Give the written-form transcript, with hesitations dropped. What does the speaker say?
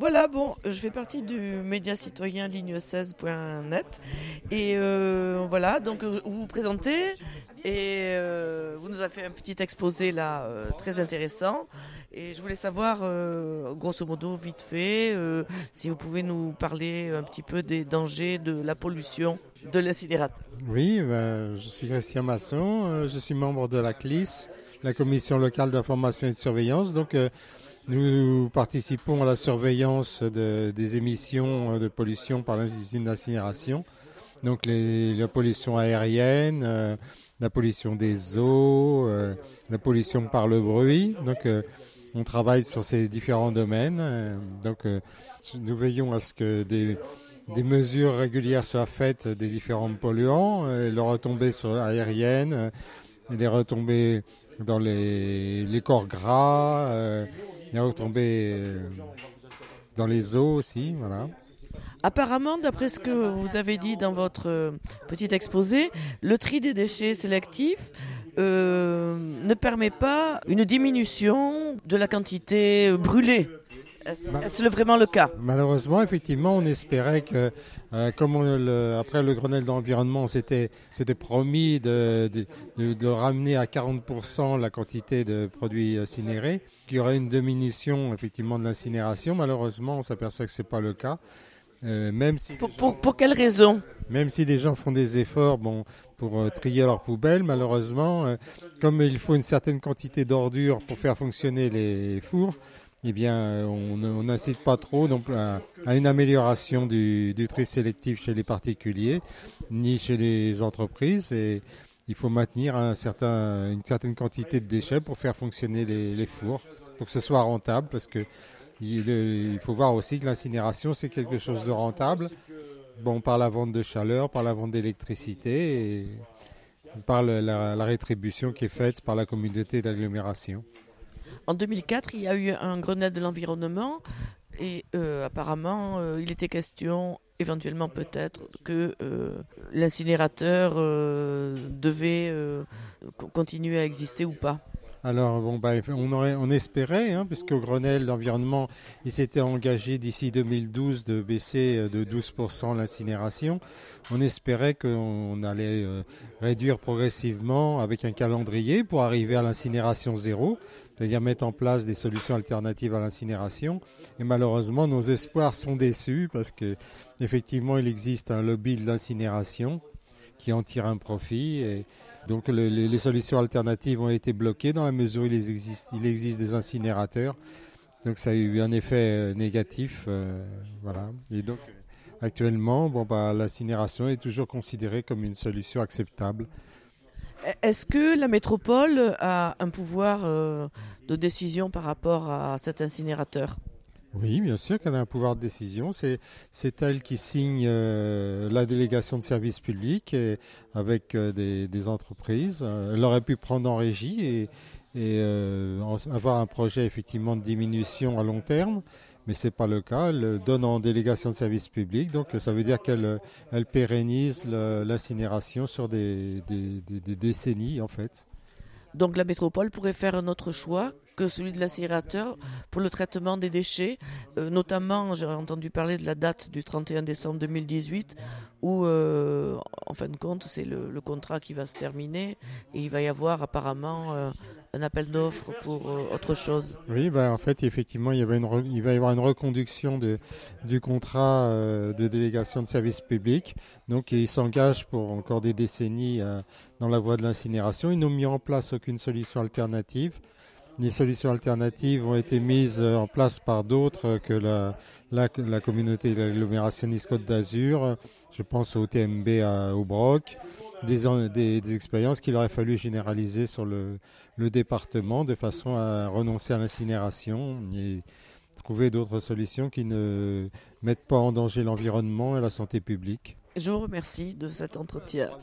Voilà, bon, je fais partie du média citoyen ligne16.net et voilà, donc vous vous présentez et vous nous avez fait un petit exposé là très intéressant et je voulais savoir grosso modo vite fait si vous pouvez nous parler un petit peu des dangers de la pollution de l'incinérateur. Oui, je suis Christian Masson, je suis membre de la CLIS, la Commission locale d'information et de surveillance. Donc, nous participons à la surveillance des émissions de pollution par les usines d'incinération. Donc, la pollution aérienne, la pollution des eaux, la pollution par le bruit. Donc, on travaille sur ces différents domaines. Nous veillons à ce que des mesures régulières soient faites des différents polluants, les retombées sur l'aérienne, les retombées dans les corps gras, les retombées dans les eaux aussi, voilà. Apparemment, d'après ce que vous avez dit dans votre petit exposé, le tri des déchets sélectifs ne permet pas une diminution de la quantité brûlée. Est-ce vraiment le cas? Malheureusement, effectivement, on espérait que, après le Grenelle de l'environnement, on s'était promis de ramener à 40% la quantité de produits incinérés, qu'il y aurait une diminution effectivement de l'incinération. Malheureusement, on s'aperçoit que ce n'est pas le cas. Même si pour quelles raisons? Même si les gens font des efforts pour trier leurs poubelles, malheureusement, comme il faut une certaine quantité d'ordures pour faire fonctionner les fours, eh bien, on n'incite pas trop donc, à une amélioration du tri sélectif chez les particuliers, ni chez les entreprises. Et il faut maintenir une certaine quantité de déchets pour faire fonctionner les fours, pour que ce soit rentable, parce que il faut voir aussi que l'incinération, c'est quelque chose de rentable, par la vente de chaleur, par la vente d'électricité et par la rétribution qui est faite par la communauté d'agglomération. En 2004, il y a eu un Grenelle de l'environnement et apparemment, il était question, éventuellement peut-être, que l'incinérateur devait continuer à exister ou pas. Alors, on espérait, puisqu'au Grenelle d'environnement, il s'était engagé d'ici 2012 de baisser de 12% l'incinération. On espérait qu'on allait réduire progressivement avec un calendrier pour arriver à l'incinération zéro, c'est-à-dire mettre en place des solutions alternatives à l'incinération. Et malheureusement, nos espoirs sont déçus parce qu'effectivement, il existe un lobby de l'incinération qui en tire un profit. Et donc les solutions alternatives ont été bloquées dans la mesure où il existe des incinérateurs. Donc ça a eu un effet négatif. Voilà. Et donc actuellement, l'incinération est toujours considérée comme une solution acceptable. Est-ce que la métropole a un pouvoir de décision par rapport à cet incinérateur? Oui, bien sûr qu'elle a un pouvoir de décision. C'est elle qui signe la délégation de service public avec des entreprises. Elle aurait pu prendre en régie et avoir un projet effectivement de diminution à long terme, mais ce n'est pas le cas. Elle donne en délégation de service public, donc ça veut dire qu'elle pérennise l'incinération sur des décennies en fait. Donc la métropole pourrait faire un autre choix que celui de l'incinérateur pour le traitement des déchets. Notamment, j'ai entendu parler de la date du 31 décembre 2018 où, en fin de compte, c'est le contrat qui va se terminer et il va y avoir apparemment un appel d'offres pour autre chose. Oui, en fait, effectivement, il va y avoir une reconduction du contrat de délégation de service public. Donc, ils s'engagent pour encore des décennies dans la voie de l'incinération. Ils n'ont mis en place aucune solution alternative. Les solutions alternatives ont été mises en place par d'autres que la communauté de l'agglomération Nice-Côte d'Azur. Je pense au TMB au Broc. Des expériences qu'il aurait fallu généraliser sur le département de façon à renoncer à l'incinération et trouver d'autres solutions qui ne mettent pas en danger l'environnement et la santé publique. Je vous remercie de cet entretien.